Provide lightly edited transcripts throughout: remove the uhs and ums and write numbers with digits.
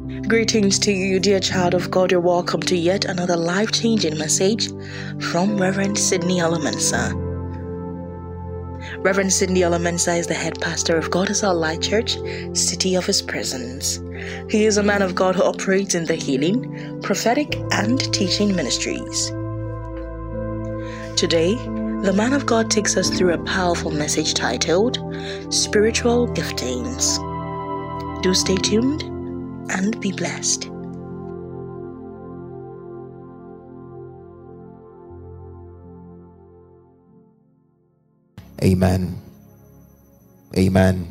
Greetings to you, dear child of God. You're welcome to yet another life-changing message from Reverend Sidney Alamansa. Reverend Sidney Alamansa is the head pastor of God is Our Light Church, City of His Presence. He is a man of God who operates in the healing, prophetic, and teaching ministries. Today, the man of God takes us through a powerful message titled Spiritual Giftings. Do stay tuned and be blessed. Amen. Amen.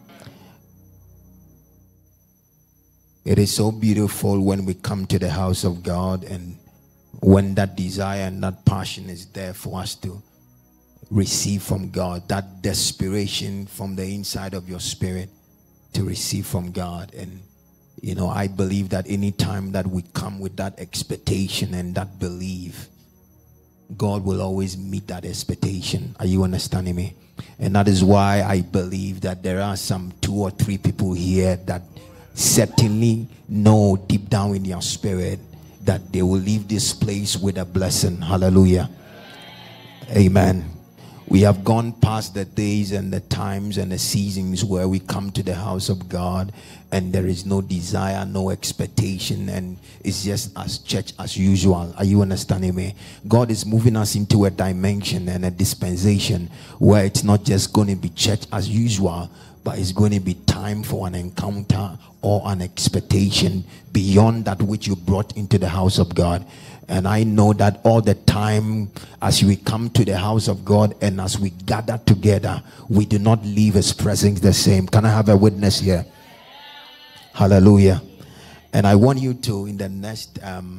It is so beautiful when we come to the house of God and when that desire and that passion is there for us to receive from God, that desperation from the inside of your spirit to receive from God. And you know, I believe that any time that we come with that expectation and that belief, God will always meet that expectation. Are you understanding me? And that is why I believe that there are some 2 or 3 people here that certainly know deep down in their spirit that they will leave this place with a blessing. Hallelujah. Amen. We have gone past the days and the times and the seasons where we come to the house of God and there is no desire, no expectation, and it's just as church as usual. Are you understanding me? God is moving us into a dimension and a dispensation where it's not just going to be church as usual, but it's going to be time for an encounter or an expectation beyond that which you brought into the house of God. And I know that all the time as we come to the house of God and as we gather together, we do not leave His presence the same. Can I have a witness here? Hallelujah. And I want you to, in the next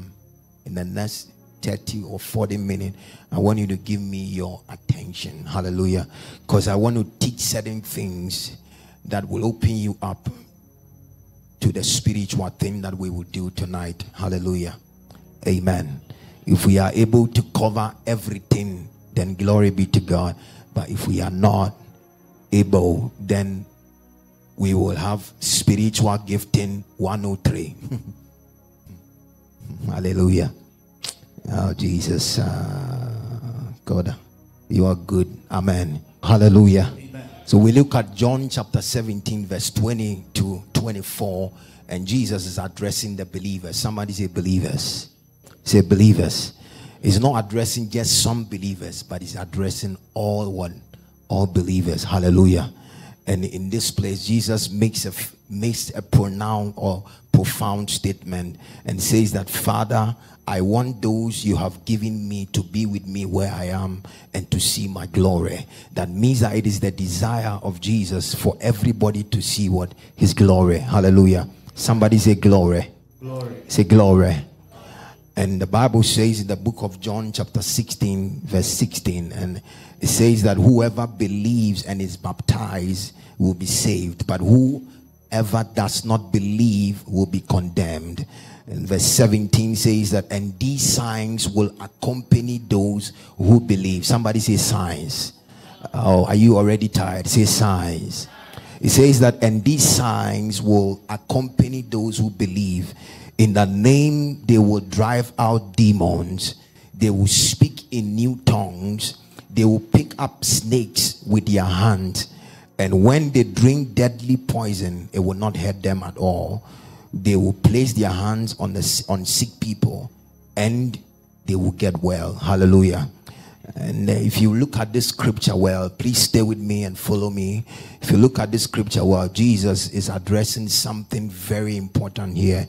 30 or 40 minutes, I want you to give me your attention. Hallelujah. Because I want to teach certain things that will open you up to the spiritual thing that we will do tonight. Hallelujah. Amen. If we are able to cover everything, then glory be to God. But if we are not able, then we will have spiritual gifting 103. Hallelujah. Oh, Jesus. God, you are good. Amen. Hallelujah. Amen. So we look at John chapter 17, verse 20 to 24, and Jesus is addressing the believers. Somebody say believers. Say believers. He's not addressing just some believers, but he's addressing all believers. Hallelujah. And in this place, Jesus makes a pronoun or profound statement and says that, Father, I want those you have given me to be with me where I am and to see my glory. That means that it is the desire of Jesus for everybody to see what? His glory. Hallelujah. Somebody say glory. Glory. Say glory. And the Bible says in the book of John chapter 16 verse 16, and it says that whoever believes and is baptized will be saved, but whoever does not believe will be condemned. And verse 17 says that, and these signs will accompany those who believe. Somebody say signs. Oh, are you already tired? Say signs. It says that, and these signs will accompany those who believe. In the name, they will drive out demons. They will speak in new tongues. They will pick up snakes with their hands. And when they drink deadly poison, it will not hurt them at all. They will place their hands on sick people and they will get well. Hallelujah. And if you look at this scripture well, please stay with me and follow me. If you look at this scripture well, Jesus is addressing something very important here.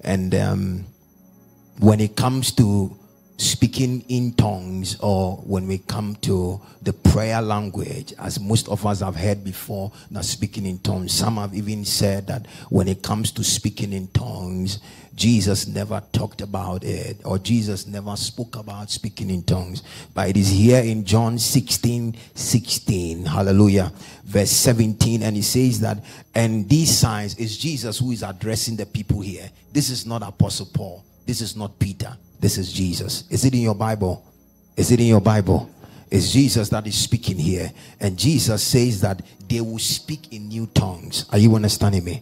And when it comes to speaking in tongues, or when we come to the prayer language, as most of us have heard before, not speaking in tongues, some have even said that when it comes to speaking in tongues, Jesus never talked about it, or Jesus never spoke about speaking in tongues. But it is here in John 16:16, hallelujah, verse 17, and he says that, and these signs, is Jesus who is addressing the people here. This is not Apostle Paul. This is not Peter. This is Jesus. Is it in your Bible? Is it in your Bible? It's Jesus that is speaking here. And Jesus says that they will speak in new tongues. Are you understanding me?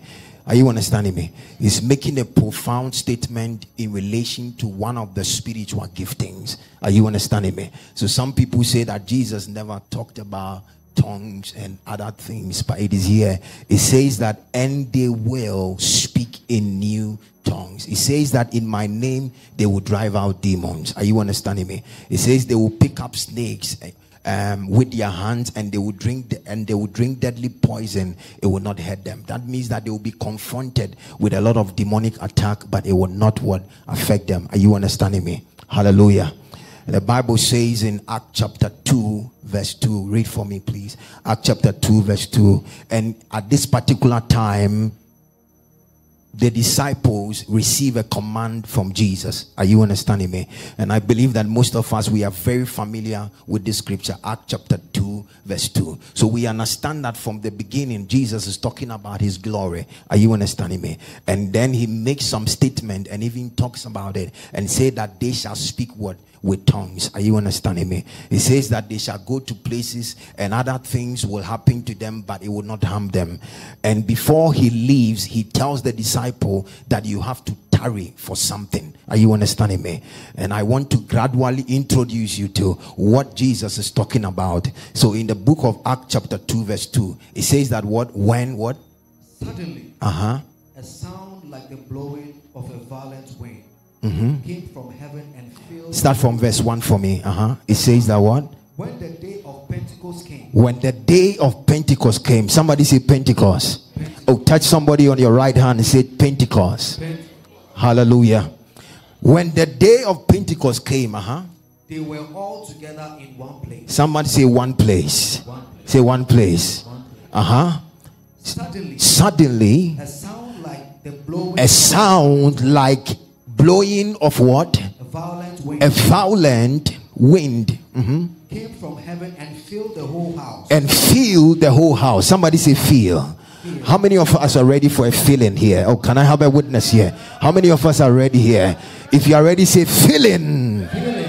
Are you understanding me? He's making a profound statement in relation to one of the spiritual giftings. Are you understanding me? So some people say that Jesus never talked about tongues and other things, but it is here. It says that, and they will speak in new tongues. It says that in my name they will drive out demons. Are you understanding me? It says they will pick up snakes with their hands, and they will drink deadly poison. It will not hurt them. That means that they will be confronted with a lot of demonic attack, but it will not affect them. Are you understanding me? Hallelujah. The Bible says in Acts chapter 2 verse 2, read for me please. Acts chapter 2 verse 2. And at this particular time, the disciples receive a command from Jesus. Are you understanding me? And I believe that most of us, we are very familiar with this scripture, Acts chapter 2 verse 2. So we understand that from the beginning, Jesus is talking about his glory. Are you understanding me? And then he makes some statement and even talks about it and say that they shall speak what? With tongues. Are you understanding me? He says that they shall go to places and other things will happen to them, but it will not harm them. And before he leaves, he tells the disciple that you have to tarry for something. Are you understanding me? And I want to gradually introduce you to what Jesus is talking about. So in the book of Acts chapter 2 verse 2, it says that suddenly a sound like the blowing of a violent wind came from heaven and filled. Start from verse 1 for me. It says that what? When the day of Pentecost came. When the day of Pentecost came. Somebody say Pentecost. Oh, touch somebody on your right hand and say Pentecost. Hallelujah. When the day of Pentecost came, they were all together in one place. Somebody say one place. Say one place. Suddenly, a sound like the blowing. A sound like blowing of what? A violent wind. A violent wind. Came from heaven and filled the whole house. And filled the whole house. Somebody say feel. How many of us are ready for a feeling here? Oh, can I have a witness here? How many of us are ready here? If you are ready, say feeling.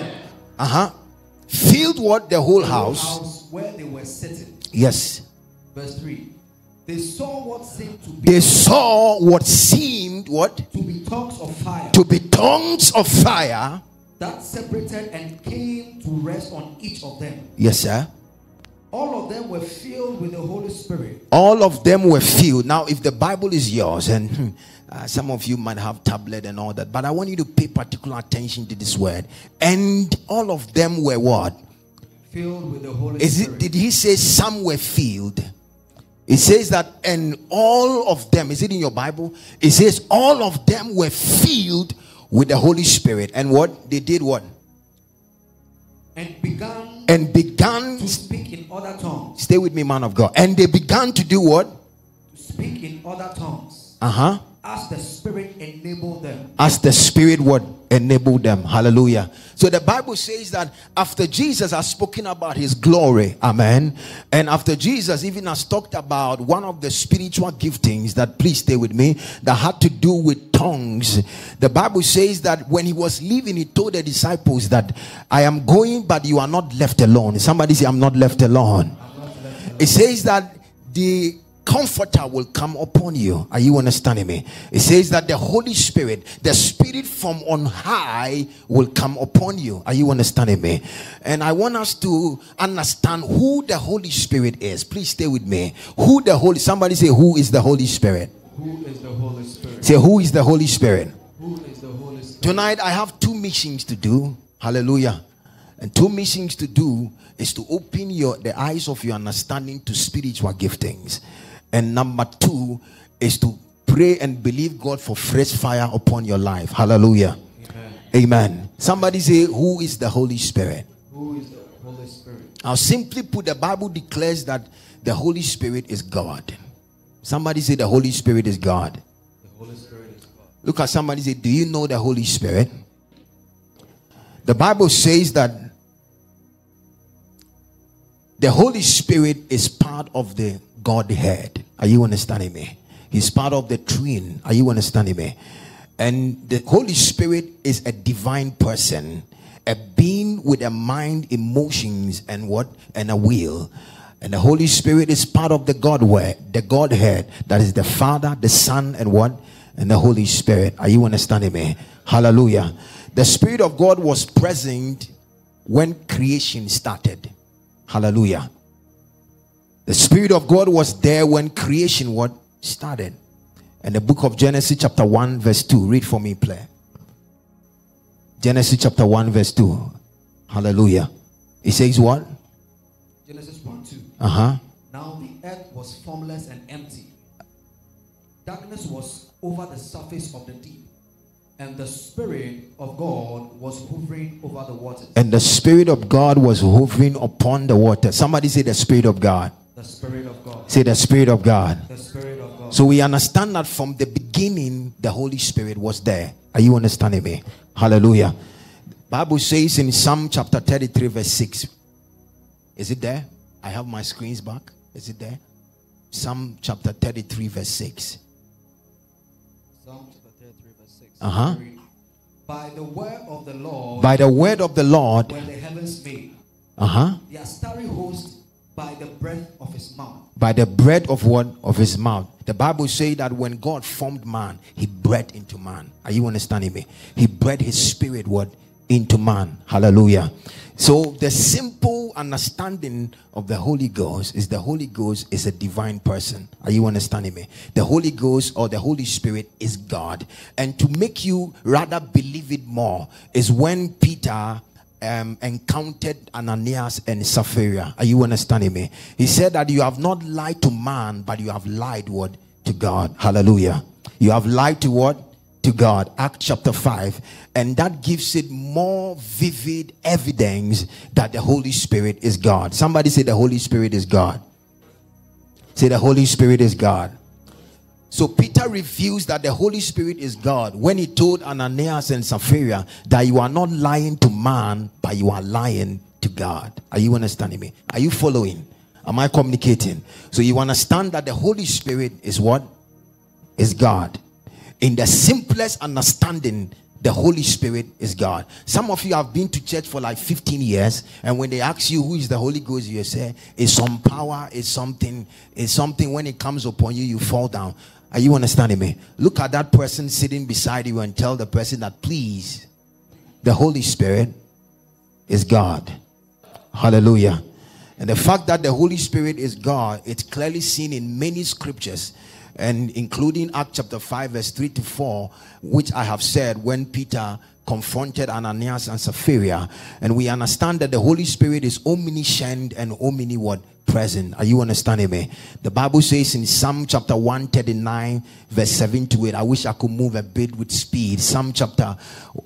Filled what? The whole house. Where they were sitting. Yes. Verse 3. They saw what seemed to be. They saw what seemed what? To be tongues of fire. To be tongues of fire. That separated and came to rest on each of them. Yes, sir. All of them were filled with the Holy Spirit. All of them were filled. Now, if the Bible is yours, and some of you might have tablet and all that, but I want you to pay particular attention to this word. And all of them were what? Filled with the Holy Spirit. Did he say some were filled? It says that, and all of them, is it in your Bible? It says all of them were filled with the Holy Spirit. And what? They did what? And began to speak in other tongues. Stay with me, man of God. And they began to do what? To speak in other tongues. As the Spirit enabled them. As the Spirit would enable them. Hallelujah. So the Bible says that after Jesus has spoken about his glory, amen, and after Jesus even has talked about one of the spiritual giftings that, please stay with me, that had to do with tongues, the Bible says that when he was leaving, he told the disciples that I am going, but you are not left alone. Somebody say, I'm not left alone. It says that the Comforter will come upon you. Are you understanding me? It says that the Holy Spirit, the Spirit from on high, will come upon you. Are you understanding me? And I want us to understand who the Holy Spirit is. Please stay with me. Somebody say, who is the Holy Spirit? Who is the Holy Spirit? Say, who is the Holy Spirit? Who is the Holy Spirit? Tonight I have two missions to do. Hallelujah. And two missions to do is to open the eyes of your understanding to spiritual giftings. And number two is to pray and believe God for fresh fire upon your life. Hallelujah. Amen. Somebody say, who is the Holy Spirit? Who is the Holy Spirit? I'll simply put, the Bible declares that the Holy Spirit is God. Somebody say the Holy Spirit is God. The Holy Spirit is God. Look at somebody, say, do you know the Holy Spirit? The Bible says that the Holy Spirit is part of the Godhead. Are you understanding me? He's part of the Trinity. Are you understanding me? And the Holy Spirit is a divine person, a being with a mind, emotions, and what? And a will. And the Holy Spirit is part of the Godhead. That is the Father, the Son, and what? And the Holy Spirit. Are you understanding me? Hallelujah. The Spirit of God was present when creation started. Hallelujah. The Spirit of God was there when creation what? Started. And the book of Genesis chapter 1 verse 2. Read for me, play. Genesis chapter 1 verse 2. Hallelujah. It says what? Genesis 1:2. Now the earth was formless and empty. Darkness was over the surface of the deep, and the Spirit of God was hovering over the waters. And the Spirit of God was hovering upon the water. Somebody say the Spirit of God. The Spirit of God. Say the Spirit of God. The Spirit of God. So we understand that from the beginning, the Holy Spirit was there. Are you understanding me? Hallelujah. Bible says in Psalm chapter 33 verse 6. Is it there? I have my screens back. Is it there? Psalm chapter 33 verse 6. Psalm chapter 33 verse 6. By the word of the Lord. By the word of the Lord. When the heavens made. Their starry host by the breath of his mouth. By the breath of what? Of his mouth. The Bible says that when God formed man, he breathed into man. Are you understanding me? He breathed his spirit what? Into man. Hallelujah. So the simple understanding of the Holy Ghost is the Holy Ghost is a divine person. Are you understanding me? The Holy Ghost or the Holy Spirit is God. And to make you rather believe it more is when Peter encountered Ananias and Sapphira. Are you understanding me? He said that you have not lied to man, but you have lied what? To God. Hallelujah. You have lied to what? To God. Acts chapter 5. And that gives it more vivid evidence that the Holy Spirit is God. Somebody say the Holy Spirit is God. Say the Holy Spirit is God. So Peter reveals that the Holy Spirit is God when he told Ananias and Sapphira that you are not lying to man, but you are lying to God. Are you understanding me? Are you following? Am I communicating? So you understand that the Holy Spirit is what? Is God. In the simplest understanding, the Holy Spirit is God. Some of you have been to church for like 15 years, and when they ask you who is the Holy Ghost, you say it's some power, it's something when it comes upon you, you fall down. Are you understanding me? Look at that person sitting beside you and tell the person that, please, the Holy Spirit is God. Hallelujah. And the fact that the Holy Spirit is God, it's clearly seen in many scriptures, and including Acts chapter 5 verse 3 to 4, which I have said when Peter confronted Ananias and Sapphira. And we understand that the Holy Spirit is omniscient and present. Are you understanding me? The Bible says in Psalm chapter 139 verse 7 to 8. I wish I could move a bit with speed. Psalm chapter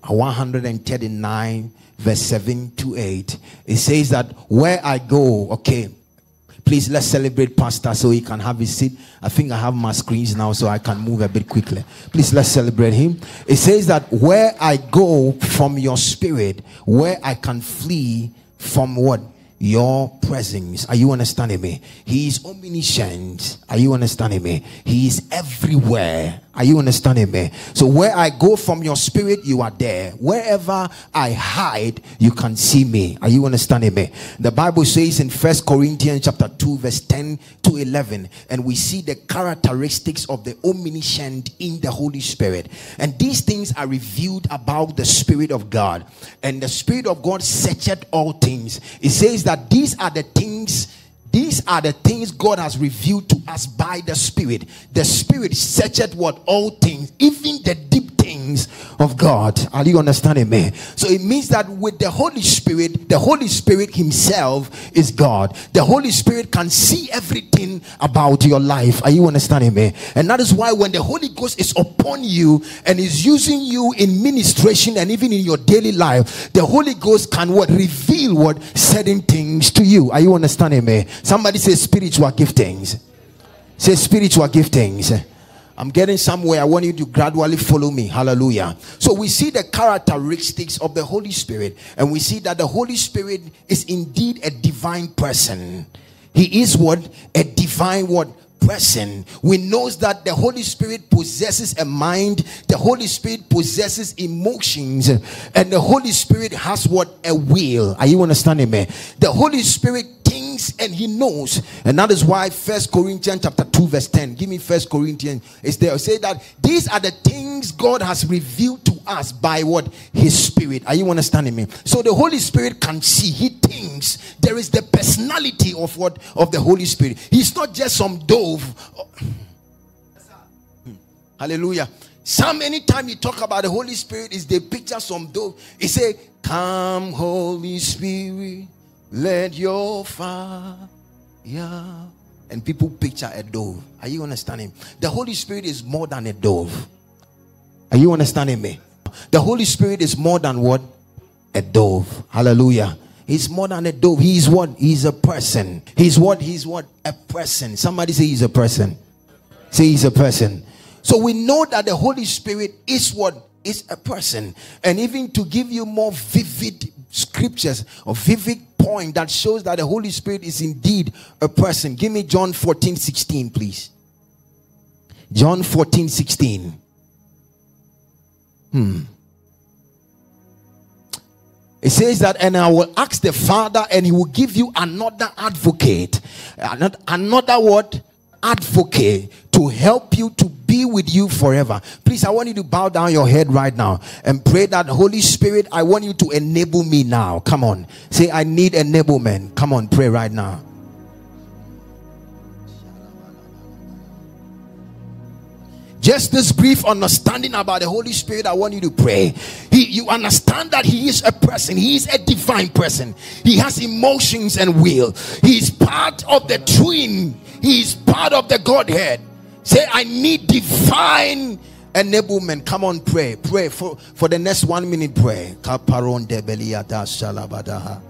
139 verse 7 to 8. It says that where I go, okay, please let's celebrate Pastor so he can have his seat. I think I have my screens now so I can move a bit quickly. Please let's celebrate him. It says that where I go from your spirit, where I can flee from what? Your presence. Are you understanding me? He is omniscient. Are you understanding me? He is everywhere. Are you understanding me? So where I go from your spirit, you are there. Wherever I hide, you can see me. Are you understanding me? The Bible says in 1 Corinthians chapter 2 verse 10 to 11, and we see the characteristics of the omniscient in the Holy Spirit. And these things are revealed about the Spirit of God. And the Spirit of God searcheth all things. It says that these are the things God has revealed to us by the Spirit. The Spirit searcheth what? All things, even the deep things of God. Are you understanding me? So it means that with the Holy Spirit himself is God. The Holy Spirit can see everything about your life. Are you understanding me? And that is why when the Holy Ghost is upon you and is using you in ministration and even in your daily life, the Holy Ghost can reveal certain things to you. Are you understanding me? Somebody say spiritual giftings. Say spiritual giftings. I'm getting somewhere. I want you to gradually follow me. Hallelujah. So we see the characteristics of the Holy Spirit, and we see that the Holy Spirit is indeed a divine person. He is a divine person. We know that the Holy Spirit possesses a mind, the Holy Spirit possesses emotions, and the Holy Spirit has a will. Are you understanding me? The Holy Spirit thinks and he knows. And that is why 1 Corinthians chapter 2 verse 10. Give me 1 Corinthians. It's there. It say that these are the things God has revealed to us by what? His Spirit. Are you understanding me? So the Holy Spirit can see. He thinks. There is the personality of what? Of the Holy Spirit. He's not just some dove. Hallelujah. Some anytime you talk about the Holy Spirit, is the picture some dove. He say, "Come, Holy Spirit, let your fire." And people picture a dove. Are you understanding? The Holy Spirit is more than a dove. Are you understanding me? The Holy Spirit is more than what? A dove. Hallelujah. He's more than a dove. He's what? He's a person. He's what? He's what? A person. Somebody say he's a person. Say he's a person. So we know that the Holy Spirit is what? Is a person. And even to give you more vivid scriptures or vivid point that shows that the Holy Spirit is indeed a person. Give me John 14:16, please. John 14:16. It says that, "And I will ask the Father, and he will give you another advocate." Another what? Advocate, to help you, to be with you forever. Please, I want you to bow down your head right now and pray that, Holy Spirit, I want you to enable me now. Come on. Say, I need enablement. Come on, pray right now. Just this brief understanding about the Holy Spirit, I want you to pray. You understand that he is a person. He is a divine person. He has emotions and will. He is part of the twin. He is part of the Godhead. Say, I need divine enablement. Come on, pray. Pray for the next 1 minute. Pray. Kaparon de beliada shalabadaha.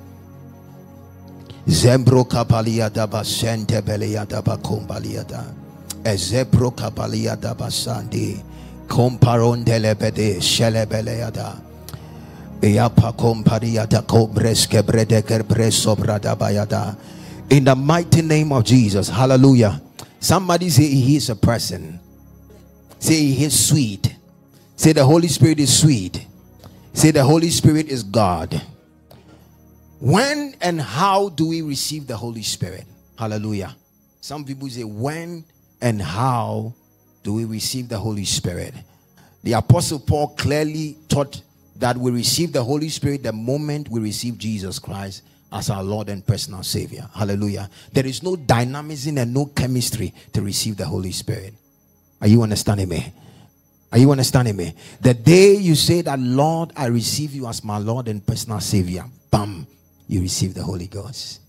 Zembro kapaliada basente beliada bakumbaliada. Ezebro kapaliada basandi. Komparon de lebede shelebeleada. Eapa kompariada kobreske bredeker bresobrada bayada. In the mighty name of Jesus. Hallelujah. Somebody say he is a person. Say he is sweet. Say the Holy Spirit is sweet. Say the Holy Spirit is God. When and how do we receive the Holy Spirit? Hallelujah. Some people say, when and how do we receive the Holy Spirit? The Apostle Paul clearly taught that we receive the Holy Spirit the moment we receive Jesus Christ as our Lord and personal Savior. Hallelujah. There is no dynamism and no chemistry to receive the Holy Spirit. Are you understanding me? Are you understanding me? The day you say that, Lord, I receive you as my Lord and personal Savior, bam, you receive the Holy Ghost.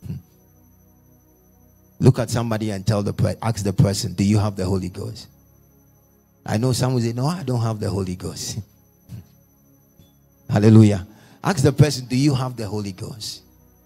Look at somebody and ask the person, do you have the Holy Ghost? I know some will say, no, I don't have the Holy Ghost. Hallelujah. Ask the person, do you have the Holy Ghost?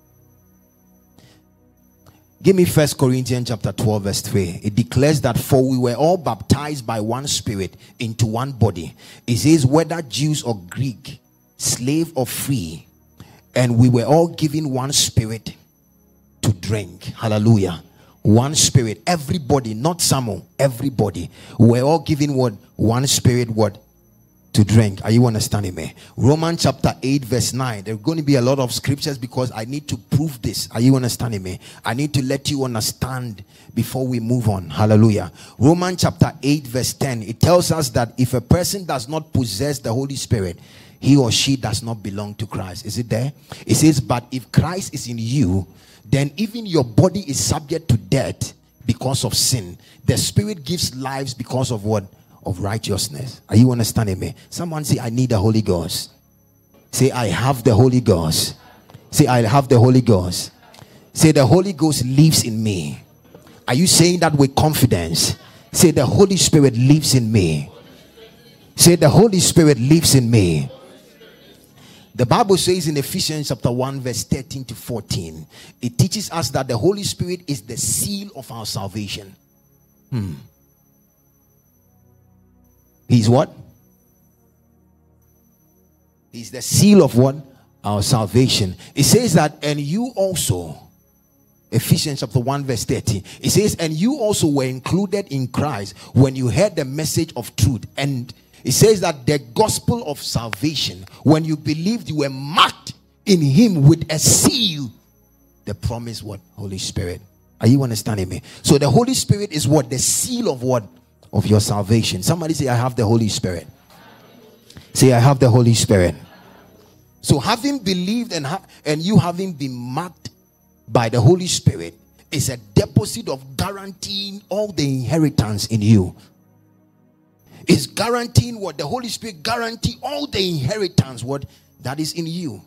Give me 1 Corinthians chapter 12 verse 3. It declares that, for we were all baptized by one Spirit into one body. It says, whether Jews or Greek, slave or free, and we were all given one Spirit to drink. Hallelujah. One Spirit. Everybody, not some, everybody. We're all given what? One Spirit, what? To drink. Are you understanding me? Romans chapter 8 verse 9. There are going to be a lot of scriptures because I need to prove this. Are you understanding me? I need to let you understand before we move on. Hallelujah. Romans chapter 8 verse 10. It tells us that if a person does not possess the Holy Spirit, he or she does not belong to Christ. Is it there? It says, but if Christ is in you, then even your body is subject to death because of sin. The Spirit gives lives because of what? Of righteousness. Are you understanding me? Someone say, I need the Holy Ghost. Say, I have the Holy Ghost. Say, I have the Holy Ghost. Say, the Holy Ghost lives in me. Are you saying that with confidence? Say, the Holy Spirit lives in me. Say, the Holy Spirit lives in me. The Bible says in Ephesians chapter 1 verse 13 to 14, it teaches us that the Holy Spirit is the seal of our salvation. He's what? He's the seal of what? Our salvation. It says that, and you also, Ephesians chapter 1 verse 13, it says, and you also were included in Christ when you heard the message of truth. And it says that the gospel of salvation, when you believed, you were marked in him with a seal the promised what? Holy Spirit. Are you understanding me? So the Holy Spirit is what? The seal of what? Of your salvation. Somebody say, I have the Holy Spirit. Say, I have the Holy Spirit. So having believed and you having been marked by the Holy Spirit is a deposit of guaranteeing all the inheritance in you. It's guaranteeing what? The Holy Spirit guarantee all the inheritance what? That is in you.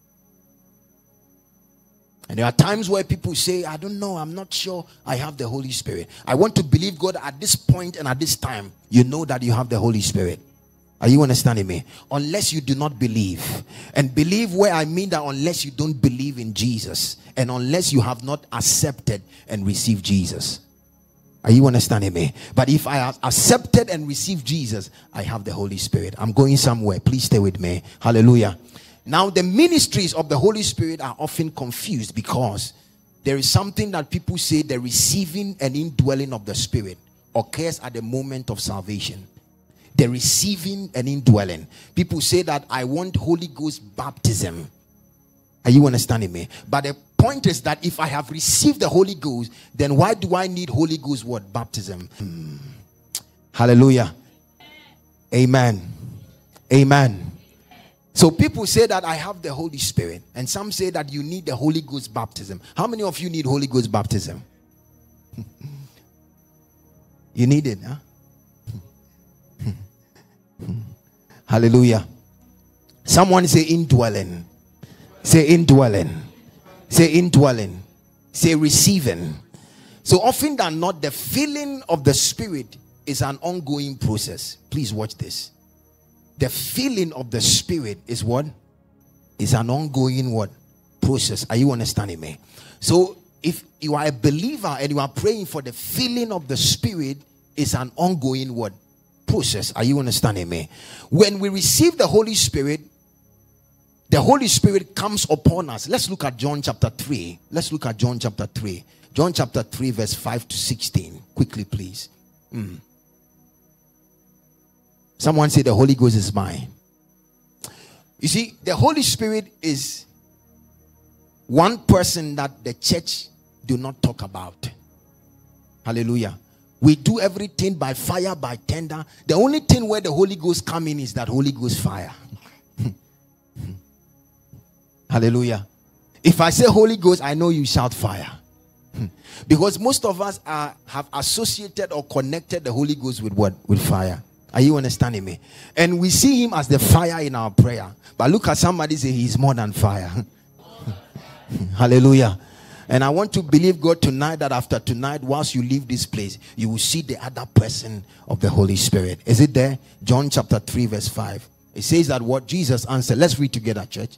And there are times where people say, I don't know, I'm not sure I have the Holy Spirit. I want to believe God at this point and at this time. You know that you have the Holy Spirit. Are you understanding me? Unless you do not believe. And believe where I mean that unless you don't believe in Jesus. And unless you have not accepted and received Jesus. Are you understanding me? But if I have accepted and received Jesus, I have the Holy Spirit. I'm going somewhere. Please stay with me. Hallelujah. Now, the ministries of the Holy Spirit are often confused because there is something that people say the receiving and indwelling of the Spirit occurs at the moment of salvation. The receiving and indwelling. People say that I want Holy Ghost baptism. Are you understanding me? But the point is that if I have received the Holy Ghost, then why do I need Holy Ghost what? Baptism. Hallelujah. Amen. Amen. So people say that I have the Holy Spirit, and some say that you need the Holy Ghost baptism. How many of you need Holy Ghost baptism? You need it, huh? Hallelujah. Someone say indwelling. Say indwelling. Say indwelling. Say receiving. So often than not, the filling of the Spirit is an ongoing process. Please watch this. The filling of the Spirit is what? Is an ongoing what? Process. Are you understanding me? So if you are a believer and you are praying for the filling of the Spirit, is an ongoing what? Process. Are you understanding me? When we receive the Holy Spirit comes upon us. Let's look at John chapter 3. Let's look at John chapter 3. John chapter 3 verse 5 to 16. Quickly please. Someone say the Holy Ghost is mine. You see, the Holy Spirit is one person that the church do not talk about. Hallelujah. We do everything by fire, by tender. The only thing where the Holy Ghost come in is that Holy Ghost fire. Hallelujah. If I say Holy Ghost, I know you shout fire. Because most of us have associated or connected the Holy Ghost with what? With fire. Are you understanding me? And we see him as the fire in our prayer. But look at somebody say he's more than fire. Hallelujah. And I want to believe God tonight that after tonight, whilst you leave this place, you will see the other person of the Holy Spirit. Is it there? John chapter 3 verse 5. It says that what Jesus answered. Let's read together, church.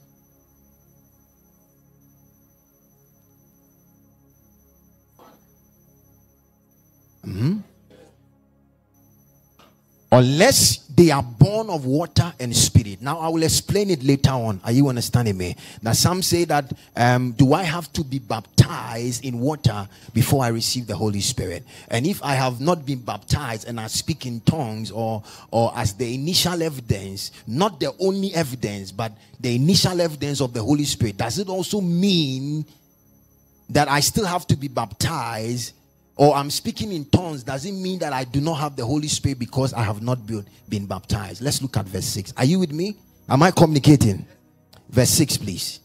Unless they are born of water and spirit. Now I will explain it later on. Are you understanding me? Now some say that do I have to be baptized in water before I receive the Holy Spirit? And if I have not been baptized and I speak in tongues or as the initial evidence, not the only evidence, but the initial evidence of the Holy Spirit, does it also mean that I still have to be baptized? Or I'm speaking in tongues, does it mean that I do not have the Holy Spirit because I have not been baptized? Let's look at verse 6. Are you with me? Am I communicating? Verse 6, please.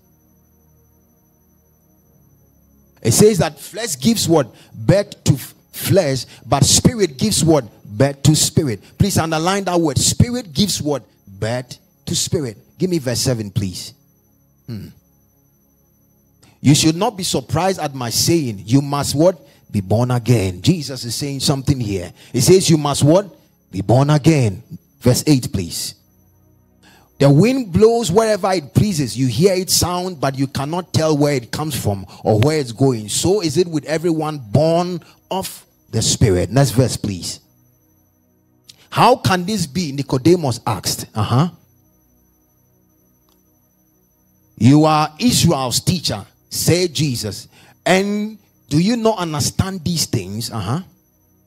It says that flesh gives what? Birth to flesh, but spirit gives what? Birth to spirit. Please underline that word. Spirit gives what? Birth to spirit. Give me verse 7, please. You should not be surprised at my saying, you must what? Be born again. Jesus is saying something here. He says you must what? Be born again. Verse 8, please. The wind blows wherever it pleases. You hear its sound, but you cannot tell where it comes from or where it's going. So is it with everyone born of the Spirit. Next verse, please. How can this be? Nicodemus asked. You are Israel's teacher, said Jesus, and do you not understand these things?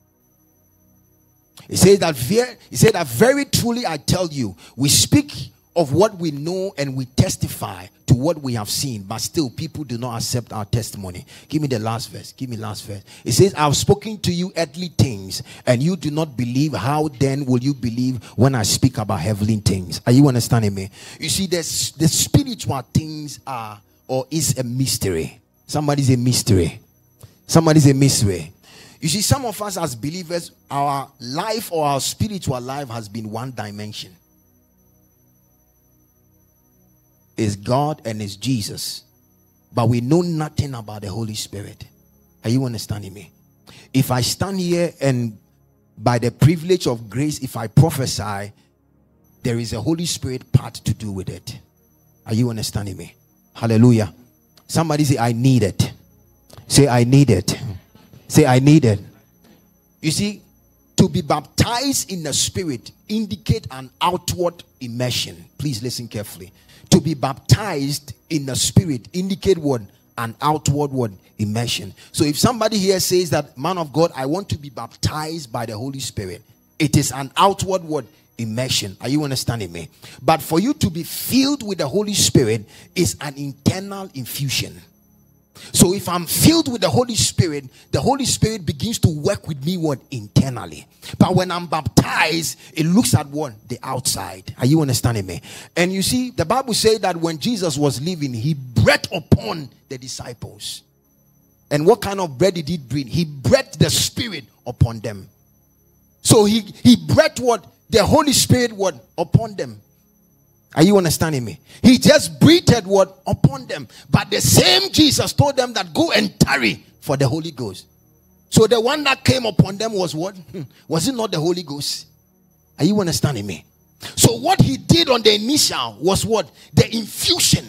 He said that very truly I tell you, we speak of what we know and we testify to what we have seen, but still people do not accept our testimony. Give me the last verse. Give me last verse. It says, I've spoken to you earthly things, and you do not believe. How then will you believe when I speak about heavenly things? Are you understanding me? You see, the spiritual things are or is a mystery. Somebody's a mystery. Somebody's a mystery. You see, some of us as believers, our life or our spiritual life has been one dimension. It's God and it's Jesus. But we know nothing about the Holy Spirit. Are you understanding me? If I stand here and by the privilege of grace, if I prophesy, there is a Holy Spirit part to do with it. Are you understanding me? Hallelujah. Somebody say, I need it. Say, I need it. Say, I need it. You see, to be baptized in the Spirit indicate an outward immersion. Please listen carefully. To be baptized in the Spirit indicate what? An outward what? Immersion. So if somebody here says that, man of God, I want to be baptized by the Holy Spirit, it is an outward what? Immersion. Are you understanding me? But for you to be filled with the Holy Spirit is an internal infusion. So if I'm filled with the Holy Spirit begins to work with me what? Internally. But when I'm baptized, it looks at what? The outside. Are you understanding me? And you see, the Bible says that when Jesus was living, he breathed upon the disciples. And what kind of bread did he bring? He breathed the Spirit upon them. So he breathed what? The Holy Spirit what? Upon them. Are you understanding me? He just breathed what? Upon them. But the same Jesus told them that go and tarry for the Holy Ghost. So the one that came upon them was what? Was it not the Holy Ghost? Are you understanding me? So what he did on the initial was what? The infusion.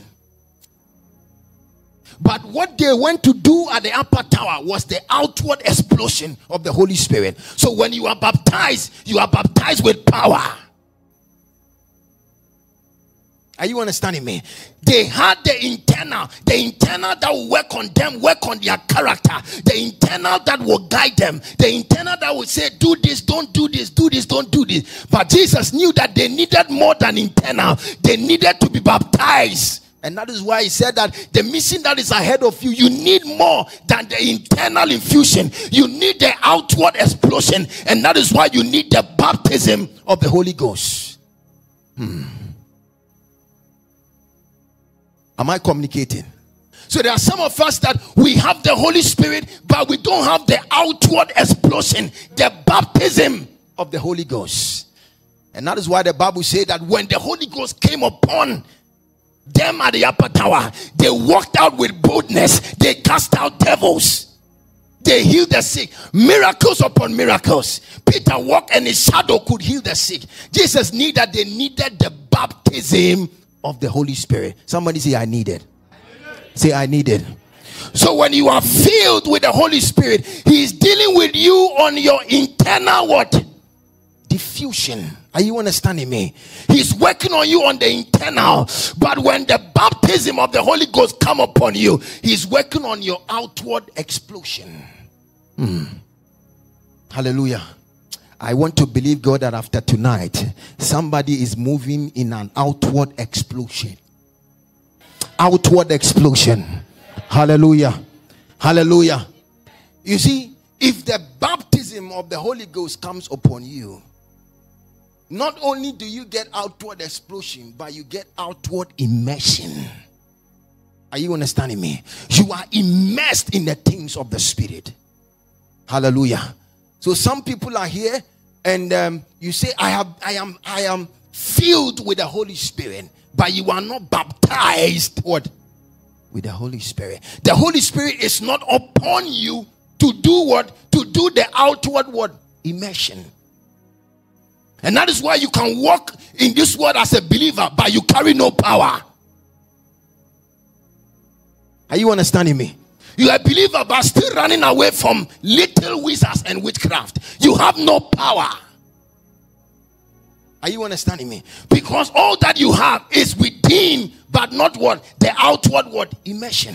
But what they went to do at the upper tower was the outward explosion of the Holy Spirit. So when you are baptized with power. Are you understanding me? They had the internal that will work on them, work on their character, the internal that will guide them, the internal that will say, do this, don't do this, do this, don't do this. But Jesus knew that they needed more than internal. They needed to be baptized. And that is why he said that the mission that is ahead of you, you need more than the internal infusion. You need the outward explosion. And that is why you need the baptism of the Holy Ghost. Am I communicating? So there are some of us that we have the Holy Spirit, but we don't have the outward explosion, the baptism of the Holy Ghost. And that is why the Bible says that when the Holy Ghost came upon them at the upper tower, they walked out with boldness. They cast out devils. They healed the sick. Miracles upon miracles. Peter walked and his shadow could heal the sick. Jesus knew that they needed the baptism of the Holy Spirit. Somebody say, I need it. Say, I need it. So when you are filled with the Holy Spirit, he is dealing with you on your internal what? Diffusion. Are you understanding me? He's working on you on the internal. But when the baptism of the Holy Ghost come upon you, he's working on your outward explosion. Hallelujah. I want to believe God that after tonight, somebody is moving in an outward explosion. Outward explosion. Hallelujah. Hallelujah. You see, if the baptism of the Holy Ghost comes upon you, not only do you get outward explosion, but you get outward immersion. Are you understanding me? You are immersed in the things of the Spirit. Hallelujah. So some people are here and you say, I am filled with the Holy Spirit, but you are not baptized what? With the Holy Spirit. The Holy Spirit is not upon you to do what? To do the outward what? Immersion. And that is why you can walk in this world as a believer, but you carry no power. Are you understanding me? You are a believer, but still running away from little wizards and witchcraft. You have no power. Are you understanding me? Because all that you have is within, but not what? The outward what? Immersion.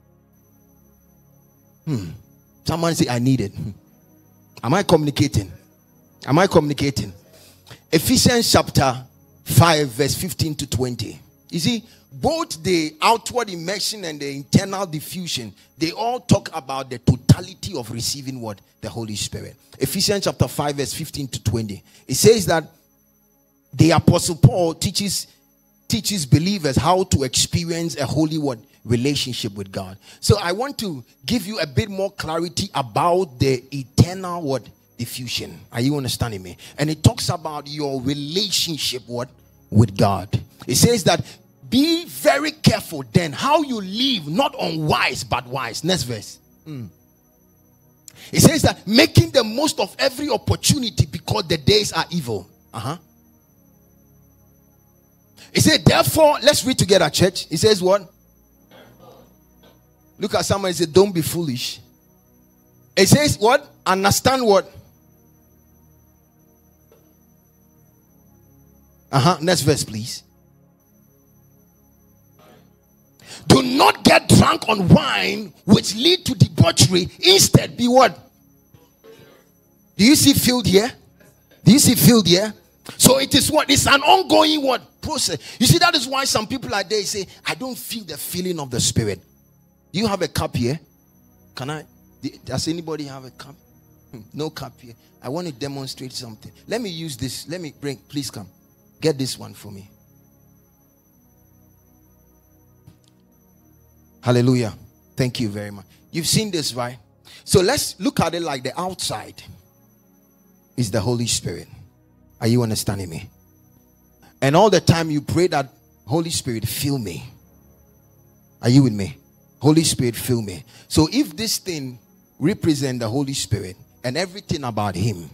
Someone say, I need it. Am I communicating? Am I communicating? Ephesians chapter 5 verse 15 to 20. You see, both the outward immersion and the internal diffusion, they all talk about the totality of receiving what? The Holy Spirit. Ephesians chapter 5 verse 15 to 20. It says that the Apostle Paul teaches believers how to experience a holy what? Relationship with God. So I want to give you a bit more clarity about the eternal what? Diffusion. Are you understanding me? And it talks about your relationship what? With God. It says that be very careful then how you live, not unwise but wise. Next verse. It says that making the most of every opportunity because the days are evil. It says therefore, let's read together, church. It says what? Look at someone and say, don't be foolish. It says what? Understand what? Next verse, please. Do not get drunk on wine, which lead to debauchery. Instead, be what? Do you see filled here? Do you see filled here? So it is what? It's an ongoing what? Process. You see, that is why some people are there say, I don't feel the feeling of the Spirit. Do you have a cup here? Can I? Does anybody have a cup? No cup here. I want to demonstrate something. Let me use this. Let me bring, please come. Get this one for me. Hallelujah. Thank you very much. You've seen this, right? So let's look at it like the outside is the Holy Spirit. Are you understanding me? And all the time you pray that, Holy Spirit, fill me. Are you with me? Holy Spirit, fill me. So if this thing represents the Holy Spirit and everything about him,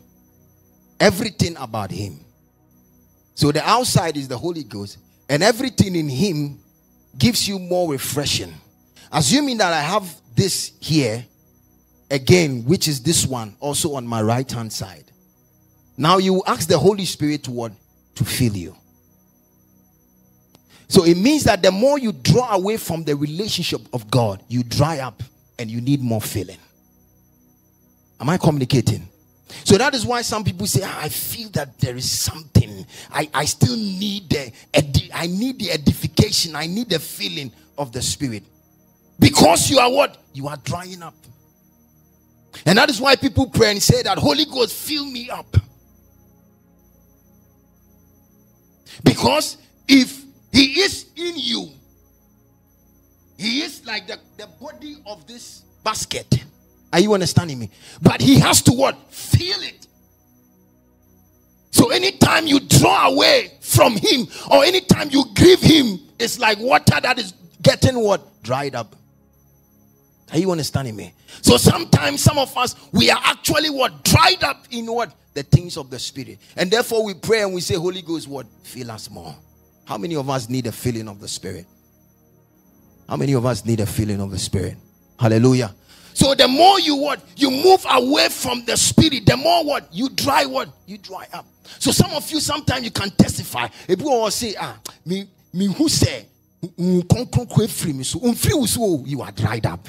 so the outside is the Holy Ghost and everything in him gives you more refreshing. Assuming that I have this here again, which is this one also on my right hand side. Now you ask the Holy Spirit to what? To fill you. So it means that the more you draw away from the relationship of God, you dry up and you need more filling. Am I communicating? So that is why some people say, I feel that there is something. I still need the edification. I need the filling of the Spirit. Because you are what? You are drying up. And that is why people pray and say that, Holy Ghost, fill me up. Because if he is in you, he is like the body of this basket. Are you understanding me? But he has to what? Feel it. So anytime you draw away from him or anytime you grieve him, it's like water that is getting what? Dried up. Are you understanding me? So sometimes some of us, we are actually what? Dried up in what? The things of the Spirit. And therefore we pray and we say, Holy Ghost, what? Fill us more. How many of us need a filling of the Spirit? How many of us need a filling of the Spirit? Hallelujah. So the more you what? You move away from the Spirit, the more what? You dry what? You dry up. So some of you, sometimes you can testify. People will say, me who say, you are dried up.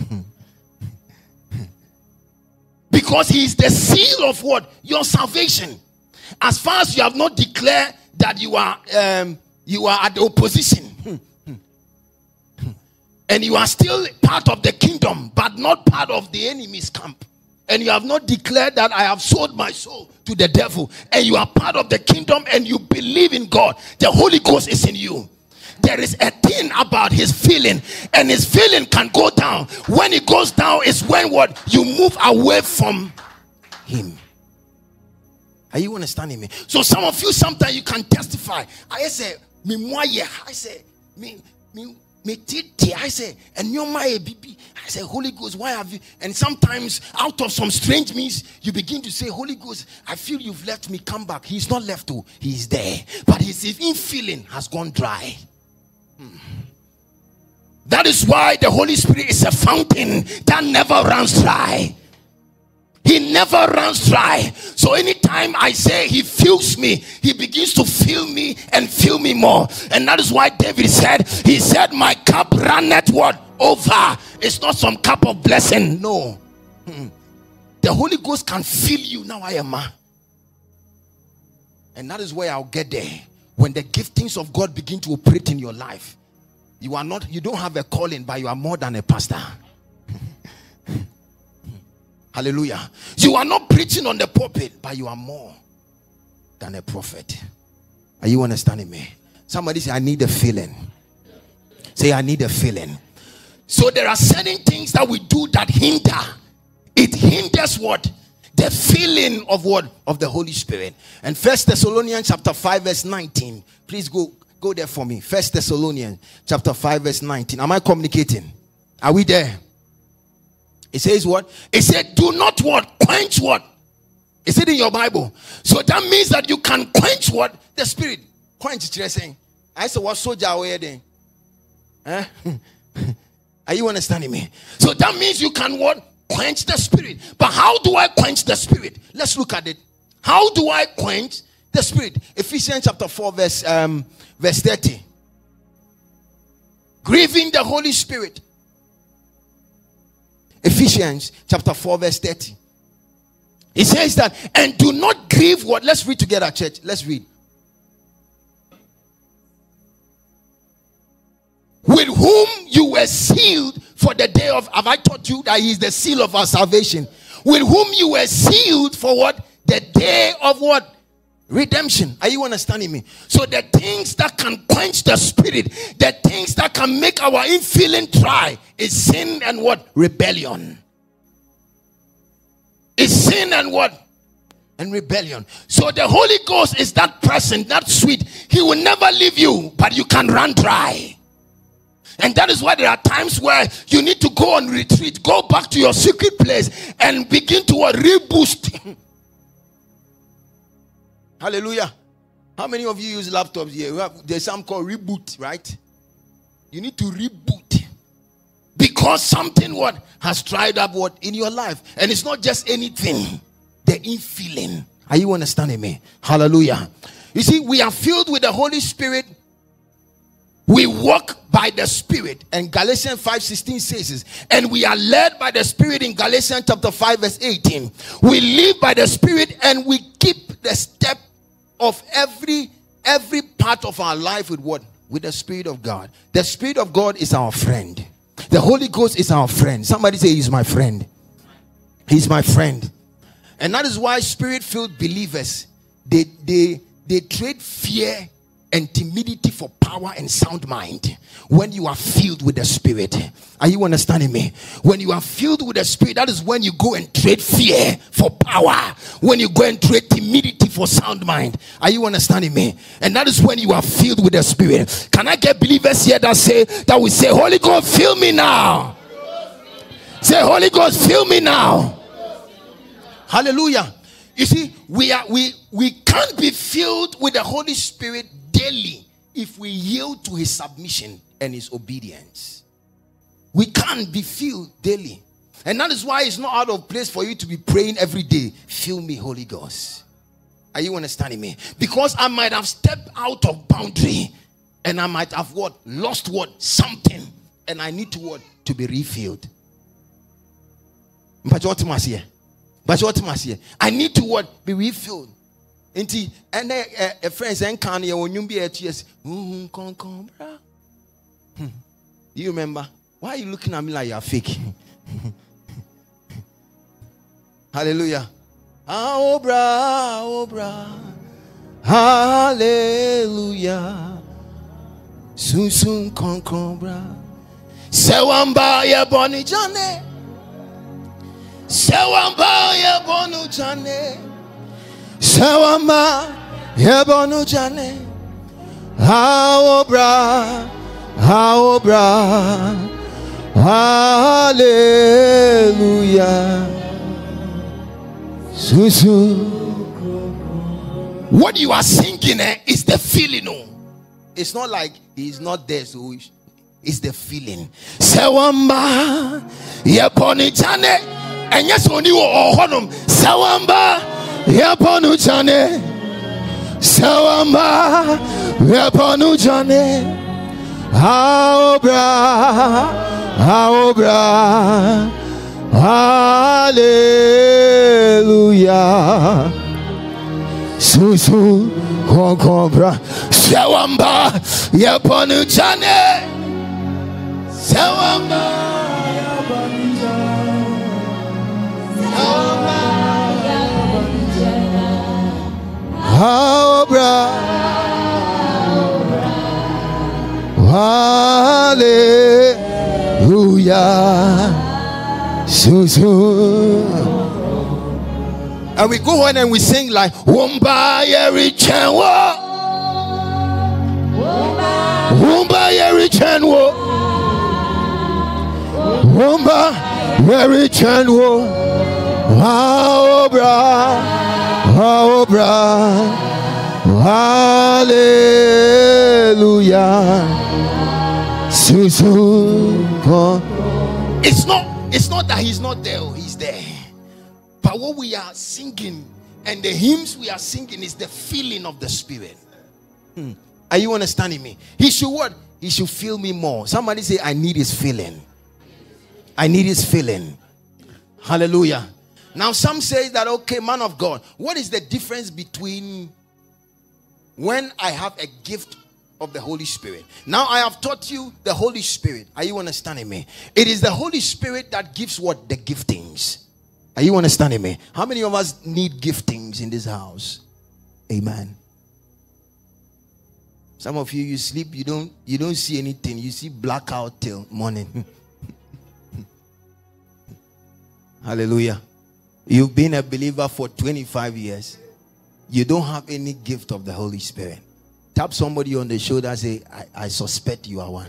Because he is the seal of what? Your salvation. As far as you have not declared that you are at the opposition, and you are still part of the kingdom, but not part of the enemy's camp, and you have not declared that I have sold my soul to the devil, and you are part of the kingdom and you believe in God, the Holy Ghost is in you. There is a thing about his feeling, and his feeling can go down. When it goes down is when what? You move away from him. Are you understanding me? So some of you, sometimes you can testify. I say, and you're my baby. I say, Holy Ghost, why have you? And sometimes out of some strange means, you begin to say, Holy Ghost, I feel you've left me, come back. He's not left too. He's there. But his infilling has gone dry. That is why the Holy Spirit is a fountain that never runs dry. He never runs dry. So anytime I say he fills me, he begins to fill me and fill me more. And that is why David said, he said, my cup runneth what? Over. It's not some cup of blessing. No. The Holy Ghost can fill you. Now I am. And that is where I'll get there. when the giftings of God begin to operate in your life, you don't have a calling, but you are more than a pastor. Hallelujah. You are not preaching on the pulpit, but you are more than a prophet. Are you understanding me? Somebody say, I need a feeling. Say, I need a feeling. So there are certain things that we do that hinder. It hinders what? The feeling of what? Of the Holy Spirit. And 1 Thessalonians chapter 5 verse 19. Please go there for me. 1 Thessalonians chapter 5 verse 19. Am I communicating? Are we there? It says what? It said, do not what? Quench what? Is it in your Bible? So that means that you can quench what? The Spirit. Quench dressing. I said, what soldier away then? Huh? Are you understanding me? So that means you can what? Quench the Spirit. But how do I quench the Spirit? Let's look at it. How do I quench the Spirit? Ephesians chapter 4 verse 30. Grieving the Holy Spirit. Ephesians chapter 4 verse 30. It says that, and do not grieve what? Let's read together, church. Let's read. With whom you were sealed for the day of, have I taught you that he is the seal of our salvation? With whom you were sealed for what? The day of what? Redemption. Are you understanding me? So the things that can quench the Spirit, the things that can make our infeeling dry, is sin and what? Rebellion. Is sin and what? And rebellion. So the Holy Ghost is that person, that sweet. He will never leave you, but you can run dry. And that is why there are times where you need to go on retreat, go back to your secret place and begin to reboost. Hallelujah. How many of you use laptops here? There's something called reboot, right? You need to reboot. Because something what has dried up what in your life. And it's not just anything. The infilling. Are you understanding me? Hallelujah. You see, we are filled with the Holy Spirit. We walk by the Spirit. And Galatians 5:16 says this. And we are led by the Spirit in Galatians chapter 5 verse 18. We live by the Spirit and we keep the step of every part of our life with what? With the Spirit of God. The Spirit of God is our friend. The Holy Ghost is our friend. Somebody say he's my friend. He's my friend. And that is why Spirit-filled believers, they trade fear and timidity for power and sound mind. When you are filled with the Spirit. Are you understanding me? When you are filled with the Spirit, that is when you go and trade fear for power. When you go and trade timidity for sound mind. Are you understanding me? And that is when you are filled with the Spirit. Can I get believers here that will say, Holy Ghost, fill me now. Say, Holy Ghost, fill me now. Hallelujah. You see, we can't be filled with the Holy Spirit daily if we yield to his submission and his obedience. We can't be filled daily. And that is why it's not out of place for you to be praying every day, fill me, Holy Ghost. Are you understanding me? Because I might have stepped out of boundary and I might have what? Lost what? Something. And I need to what? To be refilled. I need to what? Be refilled. And friends and can you be at yes. Do you remember? Why are you looking at me like you're fake? Hallelujah. Oh bra. Hallelujah. Soon bra. Sewamba ya boni jane. Sewamba ya bonu jane. Sewamba ya bonu jane. How bra. Hallelujah. What you are singing is the feeling. It's not like he's not there, so it's the feeling. Sewamba yeponi chane. And yes, only honum. Sewamba yeponu chane. Sewamba yeponu chane. How bra. Hallelujah. Konkobra Sewamba Yaponu Chane Sewamba Yaponu Chane Haobra Hallelujah Susu. And we go on and we sing like Wumba Yeri Chenwo Wumba Yeri Chenwo Wumba Yeri Chenwo Haobra Haobra Hallelujah Susu. It's not that he's not there, he's there. But what we are singing and the hymns we are singing is the feeling of the Spirit. Are you understanding me? He should what? He should feel me more. Somebody say, I need his feeling. I need his feeling. Hallelujah. Now some say that, okay, man of God, what is the difference between when I have a gift of the Holy Spirit? Now I have taught you the Holy Spirit. Are you understanding me? It is the Holy Spirit that gives what? The giftings. Are you understanding me? How many of us need giftings in this house? Amen. Some of you sleep, you don't see anything. You see blackout till morning. Hallelujah. You've been a believer for 25 years. You don't have any gift of the Holy Spirit. Tap somebody on the shoulder and say, I suspect you are one.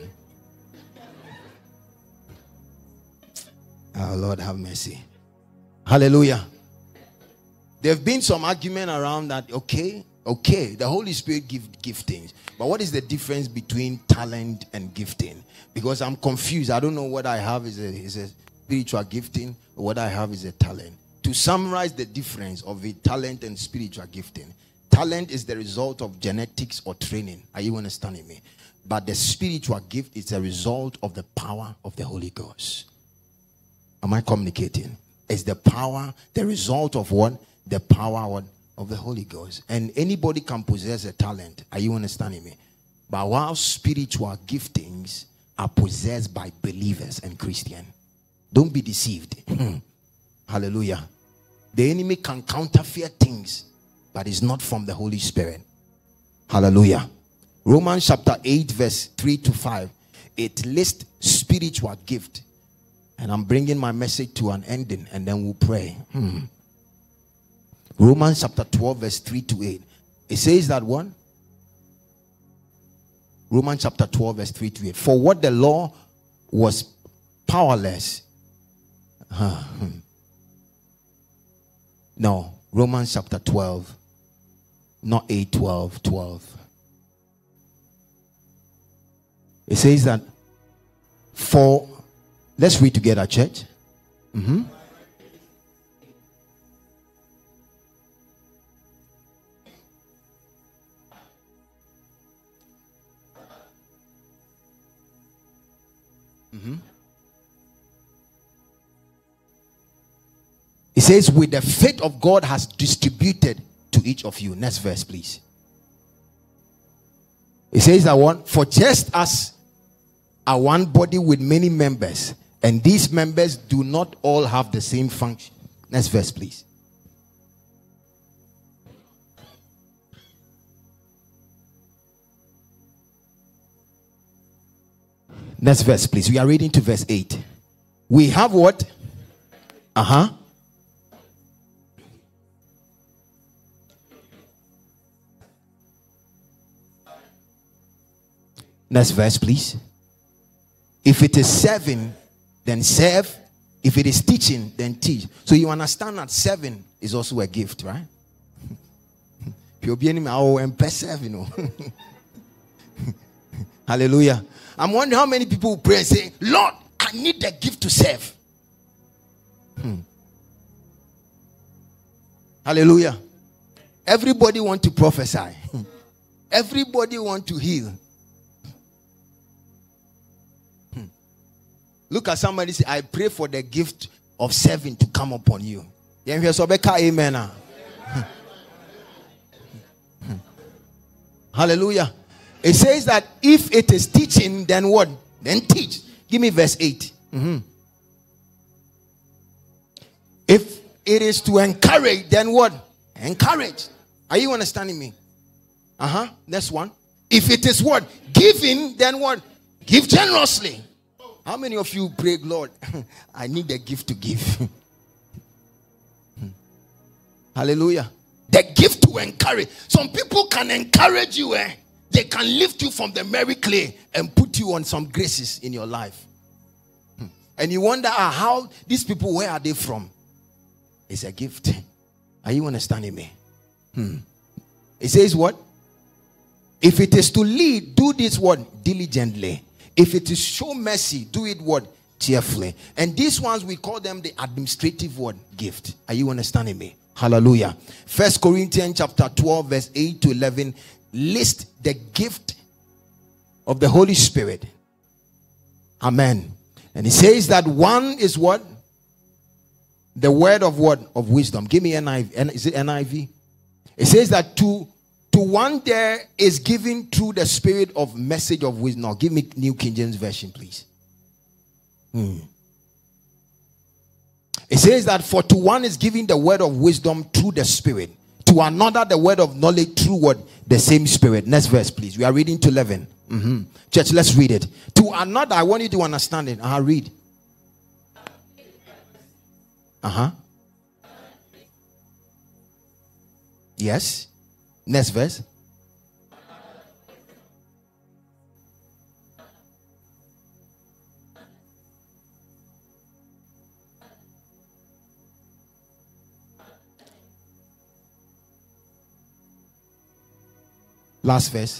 Our Lord have mercy. Hallelujah. There have been some argument around that. Okay, the Holy Spirit gives giftings, but what is the difference between talent and gifting? Because I'm confused. I don't know what I have is a spiritual gifting or what I have is a talent. To summarize the difference of a talent and spiritual gifting, talent is the result of genetics or training. Are you understanding me? But the spiritual gift is a result of the power of the Holy Ghost. Am I communicating? It's the power, the result of what? The power of the Holy Ghost. And anybody can possess a talent. Are you understanding me? But while spiritual giftings are possessed by believers and Christians, don't be deceived. Hallelujah. The enemy can counterfeit things, but it's not from the Holy Spirit. Hallelujah. Romans chapter 8 verse 3 to 5. It lists spiritual gift. And I'm bringing my message to an ending and then we'll pray. Romans chapter 12 verse 3 to 8. It says that one. Romans chapter 12 verse 3 to 8. For what the law was powerless. No. Romans chapter 12. Not 8, 12, 12. It says that for... Let's read together, church. It says, with the faith of God has distributed to each of you. Next verse, please. It says that one, for just as are one body with many members, and these members do not all have the same function. Next verse, please. Next verse, please. We are reading to verse 8. We have what? Next verse, please. If it is serving, then serve. If it is teaching, then teach. So you understand that serving is also a gift, right? Hallelujah. I'm wondering how many people pray and say, Lord, I need the gift to serve. Hallelujah. Everybody want to prophesy. Everybody want to heal. Look at somebody say, I pray for the gift of serving to come upon you. Amen. Hallelujah. It says that if it is teaching, then what? Then teach. Give me verse 8. If it is to encourage, then what? Encourage. Are you understanding me? Next one. If it is what? Giving, then what? Give generously. How many of you pray, Lord, I need a gift to give? Hallelujah. The gift to encourage. Some people can encourage you. They can lift you from the merry clay and put you on some graces in your life. And you wonder how these people, where are they from? It's a gift. Are you understanding me? It says what? If it is to lead, do this what? Diligently. If it is show mercy, do it what? Cheerfully. And these ones, we call them the administrative word gift. Are you understanding me? Hallelujah. 1 Corinthians chapter 12 verse 8 to 11 list the gift of the Holy Spirit. Amen. And it says that one is what? The word of what? Of wisdom. Give me NIV. Is it NIV? It says that to one there is given through the spirit of message of wisdom. Now, give me New King James Version, please. It says that for to one is given the word of wisdom through the spirit. To another the word of knowledge through what? The same spirit. Next verse, please. We are reading to 11. Church, let's read it. To another, I want you to understand it. Read. Yes. Next verse. Last verse.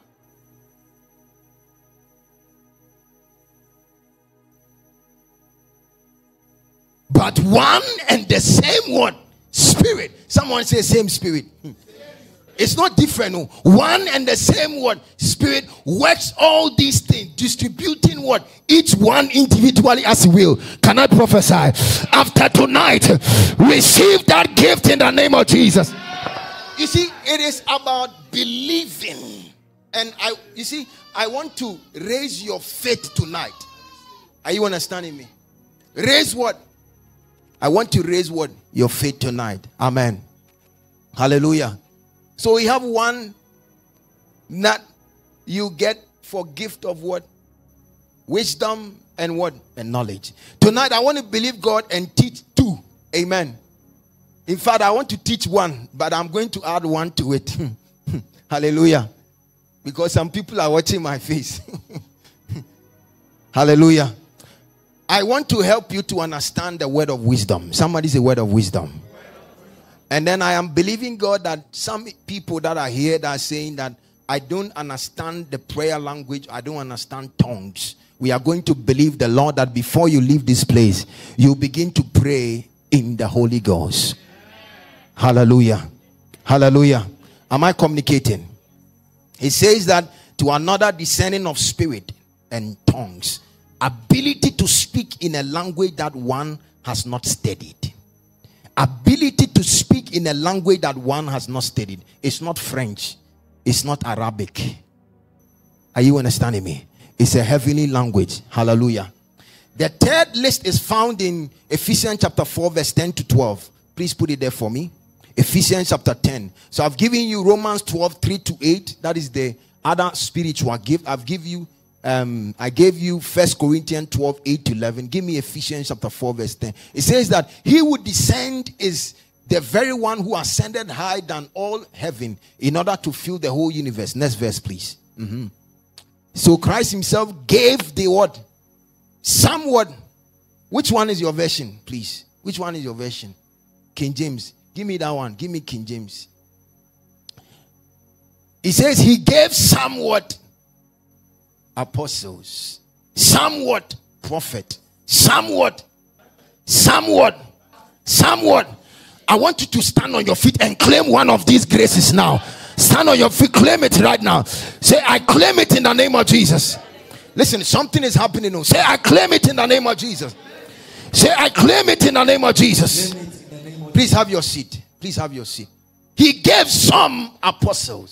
But one and the same one spirit. Someone say same spirit. It's not different. No. One and the same one spirit works all these things, distributing what? Each one individually as he will. Can I prophesy? After tonight, receive that gift in the name of Jesus. You see, it is about believing. And I want to raise your faith tonight. Are you understanding me? Raise what? I want to raise what? Your faith tonight. Amen. Hallelujah. So we have one that you get for gift of what? Wisdom and what? And knowledge. Tonight I want to believe God and teach two. Amen. In fact, I want to teach one, but I'm going to add one to it. Hallelujah. Because some people are watching my face. Hallelujah. I want to help you to understand the word of wisdom. Somebody say word of wisdom. And then I am believing God that some people that are here that are saying that I don't understand the prayer language, I don't understand tongues. We are going to believe the Lord that before you leave this place, you begin to pray in the Holy Ghost. Hallelujah. Hallelujah. Am I communicating? It says that to another discerning of spirit and tongues, ability to speak in a language that one has not studied. Ability to speak in a language that one has not studied. It's not French. It's not Arabic. Are you understanding me? It's a heavenly language. Hallelujah. The third list is found in Ephesians chapter 4 verse 10 to 12. Please put it there for me. Ephesians chapter 10. So I've given you Romans 12 3 to 8. That is the other spiritual gift. I gave you 1 Corinthians 12 8 to 11. Give me Ephesians chapter 4 verse 10. It says that he who descend is the very one who ascended high than all heaven in order to fill the whole universe. Next verse, please. So Christ himself gave the word. Somewhat. Which one is your version, please? Which one is your version? King James. Give me that one. Give me King James. It says he gave somewhat apostles, somewhat prophet, somewhat. I want you to stand on your feet and claim one of these graces now. Stand on your feet, claim it right now. Say, I claim it in the name of Jesus. Listen, something is happening now. Say, I claim it in the name of Jesus. Say, I claim it in the name of Jesus. Please have your seat. Please have your seat. He gave some apostles,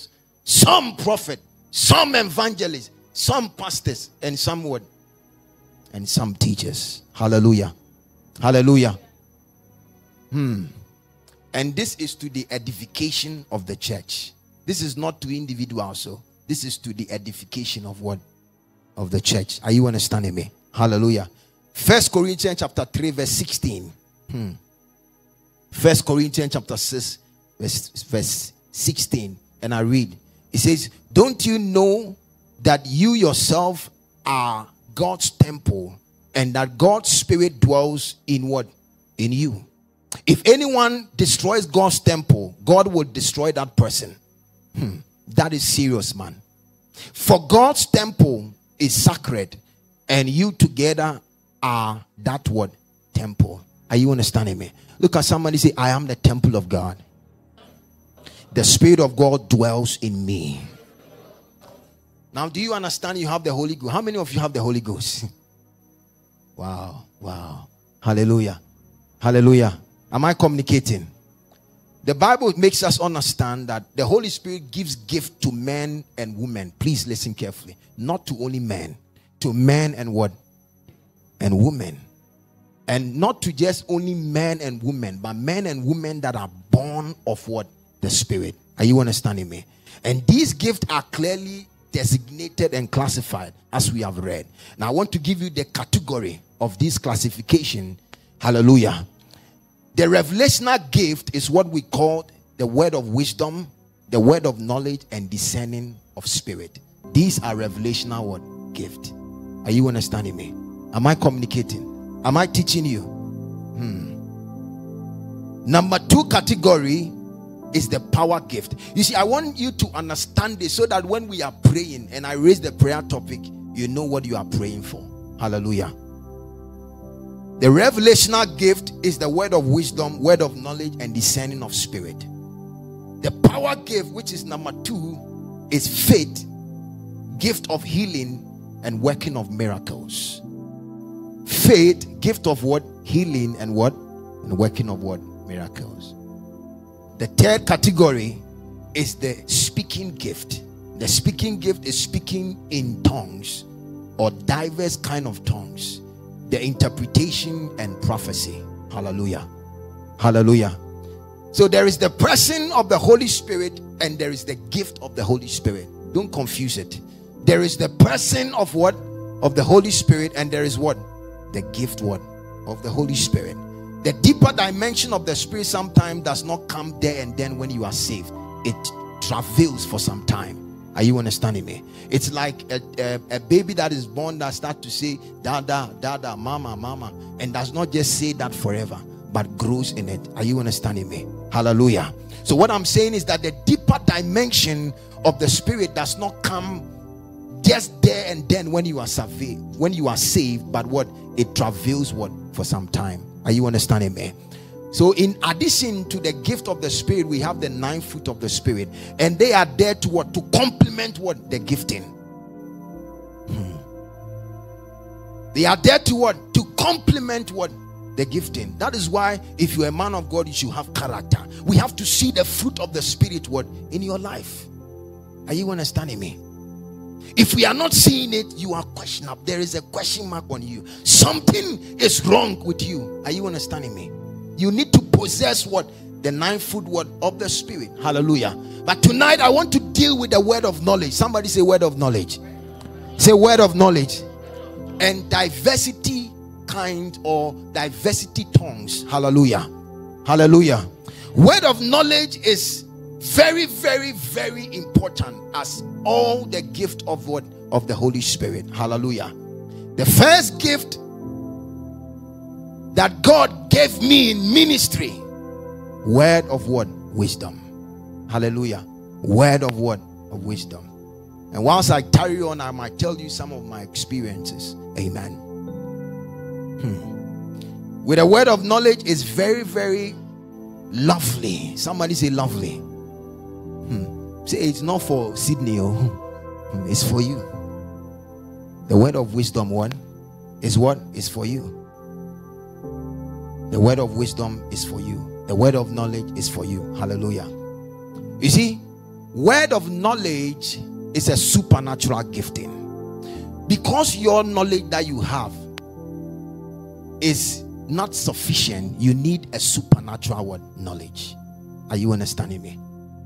some prophet, some evangelists, some pastors, and some what? And some teachers. Hallelujah. Hallelujah. And this is to the edification of the church. This is not to individuals. So this is to the edification of what? Of the church. Are you understanding me? Hallelujah. 1 Corinthians chapter 3 verse 16. 1 Corinthians chapter 6 verse 16. And I read. It says, don't you know that you yourself are God's temple, and that God's spirit dwells in what? In you. If anyone destroys God's temple, God will destroy that person. That is serious, man. For God's temple is sacred, and you together are that what? Temple. Are you understanding me? Look at somebody, say, I am the temple of God. The Spirit of God dwells in me. Now, do you understand you have the Holy Ghost? How many of you have the Holy Ghost? Wow. Wow. Hallelujah. Hallelujah. Am I communicating? The Bible makes us understand that the Holy Spirit gives gift to men and women. Please listen carefully. Not to only men. To men and what? And women. And not to just only men and women, but men and women that are born of what? The Spirit. Are you understanding me? And these gifts are clearly designated and classified as we have read. Now I want to give you the category of this classification. Hallelujah. The revelational gift is what we call the word of wisdom, the word of knowledge, and discerning of spirit. These are revelational what? Gift. Are you understanding me? Am I communicating? Am I teaching you? Number 2 category is the power gift. You see, I want you to understand this so that when we are praying and I raise the prayer topic, you know what you are praying for. Hallelujah. The revelational gift is the word of wisdom, word of knowledge, and discerning of spirit. The power gift, which is number 2, is faith, gift of healing, and working of miracles. Faith, gift of what? Healing, and what? And working of what? Miracles. The 3rd category is the speaking gift. The speaking gift is speaking in tongues or diverse kind of tongues. The interpretation and prophecy. Hallelujah. Hallelujah. So there is the person of the Holy Spirit and there is the gift of the Holy Spirit. Don't confuse it. There is the person of what? Of the Holy Spirit, and there is what? The gift what? Of the Holy Spirit. The deeper dimension of the Spirit sometimes does not come there and then when you are saved. It travails for some time. Are you understanding me? It's like a baby that is born that starts to say dada, dada, mama, mama, and does not just say that forever, but grows in it. Are you understanding me? Hallelujah. So what I'm saying is that the deeper dimension of the Spirit does not come just there and then when you are saved, but what? It travails what? For some time. Are you understanding me? So in addition to the gift of the Spirit, we have the 9 fruit of the Spirit, and they are there to what? To complement what? The gifting. They are there to what? To complement what? The gifting. That is why if you're a man of God, you should have character. We have to see the fruit of the Spirit what? In your life. Are you understanding me? If we are not seeing it, you are questionable. There is a question mark on you. Something is wrong with you. Are you understanding me? You need to possess what? The 9 fruit word of the Spirit. Hallelujah. But tonight I want to deal with the word of knowledge. Somebody say word of knowledge. Say word of knowledge. And diversity kind or diversity tongues. Hallelujah. Hallelujah. Word of knowledge is very, very, very important as all the gift of what? Of the Holy Spirit. Hallelujah. The first gift that God gave me in ministry, word of what? Wisdom. Hallelujah. Word of what? Of wisdom. And whilst I carry on, I might tell you some of my experiences. Amen. With a word of knowledge is very, very lovely. Somebody say lovely. Say it's not for Sydney. It's for you. The word of wisdom one is what? Is for you. The word of wisdom is for you. The word of knowledge is for you. Hallelujah. You see, Word of knowledge is a supernatural gifting. Because your knowledge that you have is not sufficient, you need a supernatural word knowledge. Are you understanding me?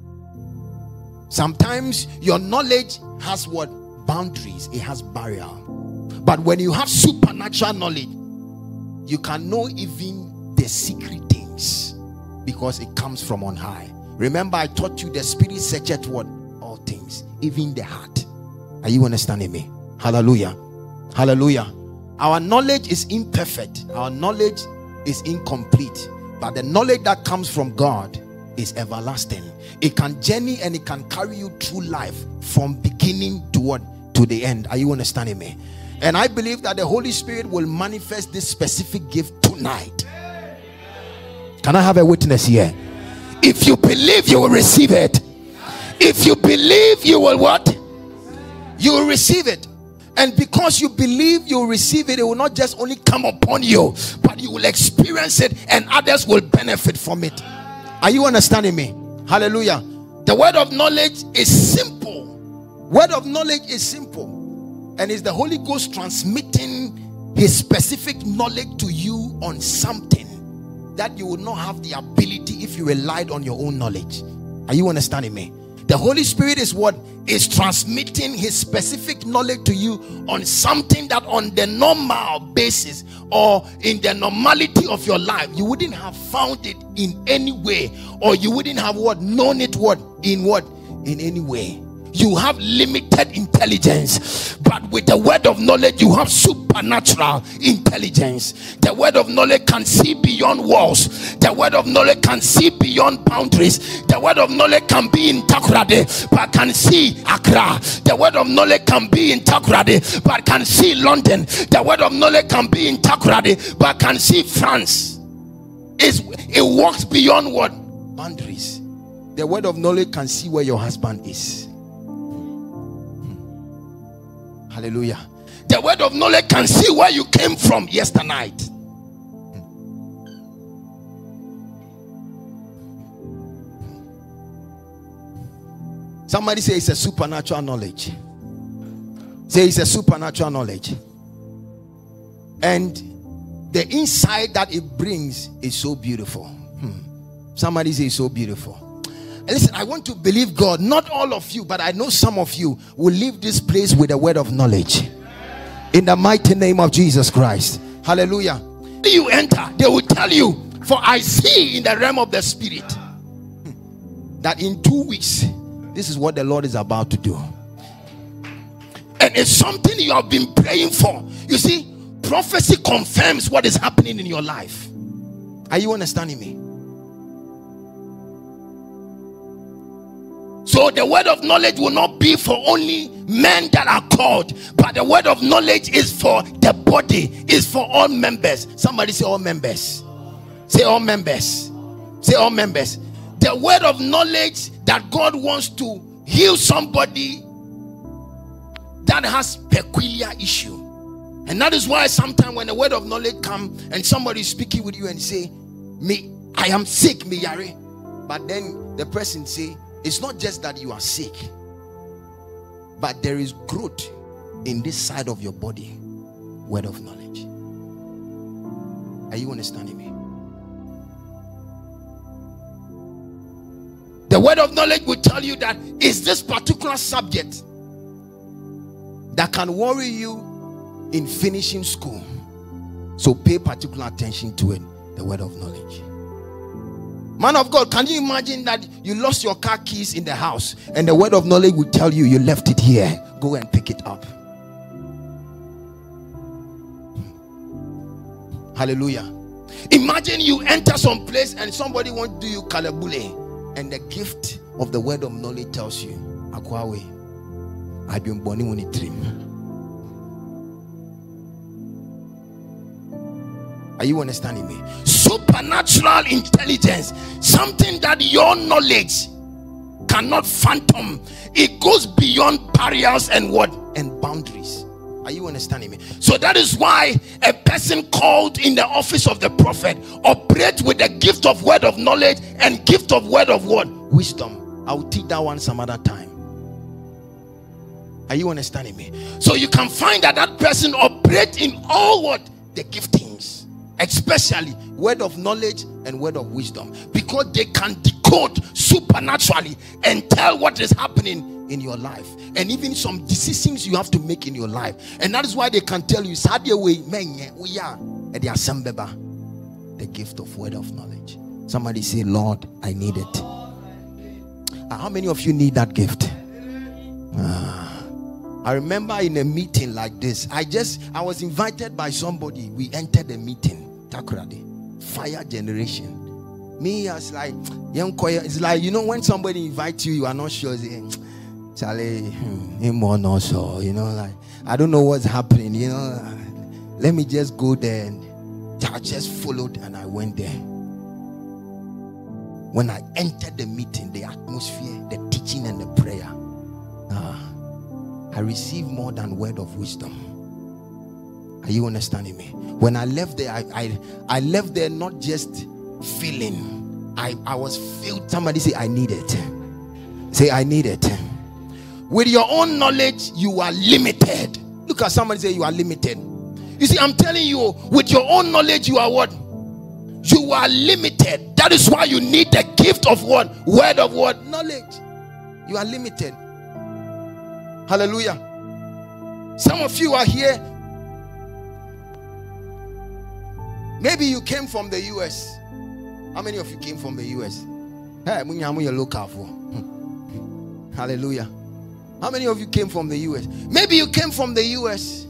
Sometimes your knowledge has what? Boundaries. It has barrier. But when you have supernatural knowledge, you can know even the secret things because it comes from on high. Remember, I taught you the Spirit searcheth what? All things, even the heart. Are you understanding me? Hallelujah. Hallelujah. Our knowledge is imperfect. Our knowledge is incomplete. But the knowledge that comes from God is everlasting. It can journey and it can carry you through life from beginning to what? To the end. Are you understanding me? And I believe that the Holy Spirit will manifest this specific gift tonight. Can I have a witness here? If you believe, you will receive it. If you believe, you will what? You will receive it. And because you believe you will receive it, it will not just only come upon you, but you will experience it and others will benefit from it. Are you understanding me? Hallelujah. The word of knowledge is simple. Word of knowledge is simple. And it's the Holy Ghost transmitting his specific knowledge to you on something that you would not have the ability if you relied on your own knowledge. Are you understanding me? The Holy Spirit is what? Is transmitting his specific knowledge to you on something that on the normal basis or in the normality of your life you wouldn't have found it in any way, or you wouldn't have what? Known it what? In any way. You have limited intelligence, but with the word of knowledge you have supernatural intelligence. The word of knowledge can see beyond walls. The word of knowledge can see beyond boundaries. The word of knowledge can be in Takoradi but can see Accra. The word of knowledge can be in Takoradi but can see London. The word of knowledge can be in Takoradi but can see France. It walks beyond what? Boundaries. The word of knowledge can see where your husband is. Hallelujah. The word of knowledge can see where you came from yesterday night. Somebody say it's a supernatural knowledge. Say it's a supernatural knowledge. And the insight that it brings is so beautiful. Somebody say it's so beautiful. And listen, I want to believe God. Not all of you, but I know some of you will leave this place with a word of knowledge. In the mighty name of Jesus Christ. Hallelujah. When you enter, they will tell you, for I see in the realm of the Spirit that in 2 weeks, this is what the Lord is about to do. And it's something you have been praying for. You see, prophecy confirms what is happening in your life. Are you understanding me? So the word of knowledge will not be for only men that are called, but the word of knowledge is for the body, is for all members. Somebody say all members. Say all members. Say all members. The word of knowledge that God wants to heal somebody that has peculiar issue. And that is why sometimes when the word of knowledge comes and somebody is speaking with you and say, "Me, I am sick, me yare," but then the person say, it's not just that you are sick, but there is growth in this side of your body. Word of knowledge. Are you understanding me? The word of knowledge will tell you that is this particular subject that can worry you in finishing school. So pay particular attention to it. The word of knowledge. Man of God, can you imagine that you lost your car keys in the house and the word of knowledge will tell you left it here, go and pick it up. Hallelujah. Imagine you enter some place and somebody wants to do you kalabule, and the gift of the word of knowledge tells you, Akwawe, I've been born in a dream. Are you understanding me? Supernatural intelligence, something that your knowledge cannot fathom. It goes beyond barriers and what? And boundaries. Are you understanding me? So that is why a person called in the office of the prophet operates with the gift of word of knowledge and gift of word of what? Wisdom. I'll teach that one some other time. Are you understanding me? So you can find that that person operates in all what? The giftings, especially word of knowledge and word of wisdom, because they can decode supernaturally and tell what is happening in your life, and even some decisions you have to make in your life. And that is why they can tell you the gift of word of knowledge. Somebody say, Lord, I need it. How many of you need that gift? I remember in a meeting like this, I was invited by somebody. We entered the meeting, Takoradi, fire generation. Me, I was like, it's like, you know, when somebody invites you, you are not sure. Charlie, him or not, so you know, like, I don't know what's happening, you know. Let me just go there. And I just followed and I went there. When I entered the meeting, the atmosphere, the teaching and the prayer, I received more than word of wisdom. Are you understanding me? When I left there, I left there not just feeling. I was filled. Somebody say, I need it. Say, I need it. With your own knowledge, you are limited. Look at somebody, say, you are limited. You see, I'm telling you, with your own knowledge, you are what? You are limited. That is why you need the gift of what? Word of what? Knowledge. You are limited. Hallelujah. Some of you are here. Maybe you came from the US. How many of you came from the US? Hey, you're local for. Hallelujah. How many of you came from the US? Maybe you came from the US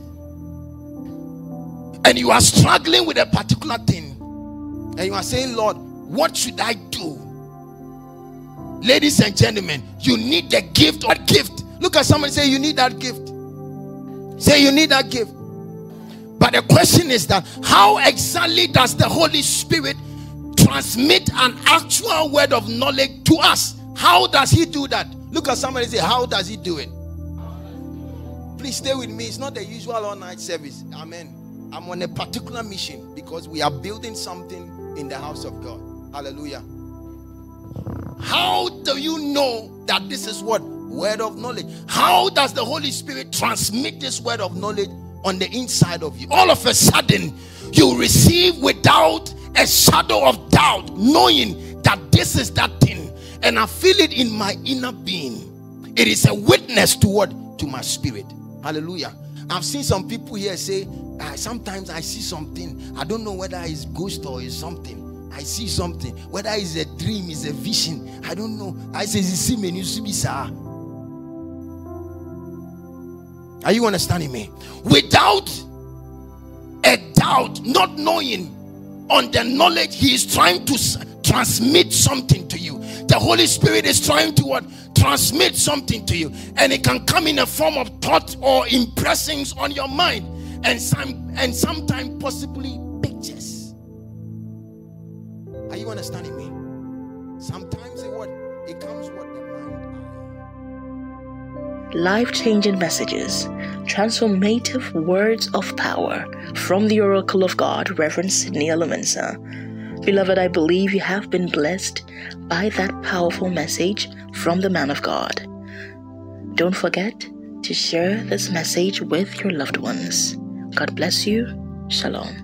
and you are struggling with a particular thing, and you are saying, Lord, what should I do? Ladies and gentlemen, you need the gift or gift. Look at somebody, say, you need that gift. Say, you need that gift. But the question is that how exactly does the Holy Spirit transmit an actual word of knowledge to us? How does he do that? Look at somebody and say, how does he do it? Please stay with me. It's not the usual all-night service. Amen. I'm on a particular mission because we are building something in the house of God. Hallelujah. How do you know that this is what? Word of knowledge. How does the Holy Spirit transmit this word of knowledge on the inside of you? All of a sudden, you receive without a shadow of doubt, knowing that this is that thing. And I feel it in my inner being. It is a witness to what? To my spirit. Hallelujah. I've seen some people here say, sometimes I see something. I don't know whether it's ghost or it's something. I see something. Whether it's a dream, it's a vision. I don't know. I say, are you understanding me? Without a doubt, not knowing on the knowledge, he is trying to transmit something to you. The Holy Spirit is trying to what? Transmit something to you. And it can come in a form of thought or impressings on your mind. And sometimes possibly pictures. Are you understanding me? Sometimes it comes what the mind. Life-changing messages, transformative words of power from the Oracle of God, Reverend Sidney Alomensa. Beloved, I believe you have been blessed by that powerful message from the man of God. Don't forget to share this message with your loved ones. God bless you. Shalom.